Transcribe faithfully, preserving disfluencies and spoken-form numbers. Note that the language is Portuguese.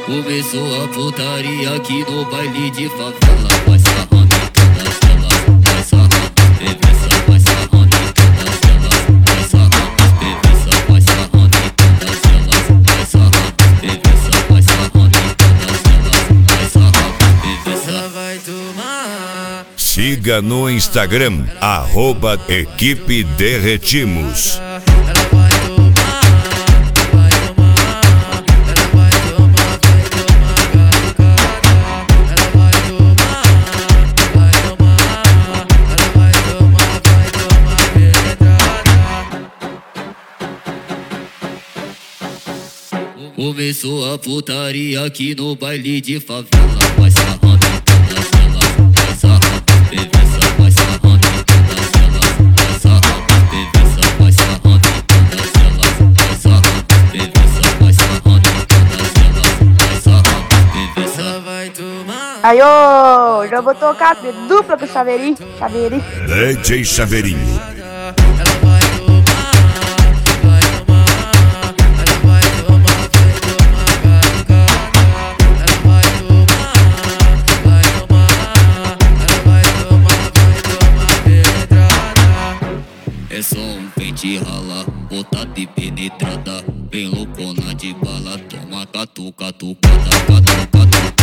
Começou a putaria aqui no baile de favela. Vai sarrando em todas elas, vai sarrando, bebeça, vai sarrando em todas elas, vai sarrando, bebeça, vai sarrando em todas elas, vai sarrando, bebeça, vai sarrando em todas elas, vai sarrando, bebeça, vai tomar. Siga no Instagram, arroba Equipe Derretimos. Começou a putaria aqui no baile de favela. Vai sarrando em todas elas, vai sarrando, bebeça, vai sarrando em todas elas, vai sarrando, bebeça, vai sarrando em todas elas, vai sarrando, bebeça, vai sarrando em todas elas, vai sarrando, bebeça, vai tomar. Aí, ô, já vou tocar dupla com o Chaveirinho, Chaveirinho. D J Chaveirinho. É só um pente rala, botada e penetrada, bem loucona de bala, toma catu, catu, catu, catu, catu.